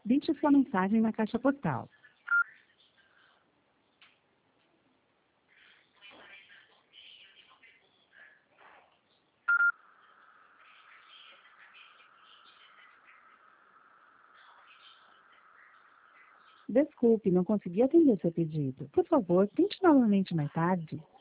Deixe sua mensagem na caixa postal. Desculpe, não consegui atender seu pedido. Por favor, tente novamente mais tarde.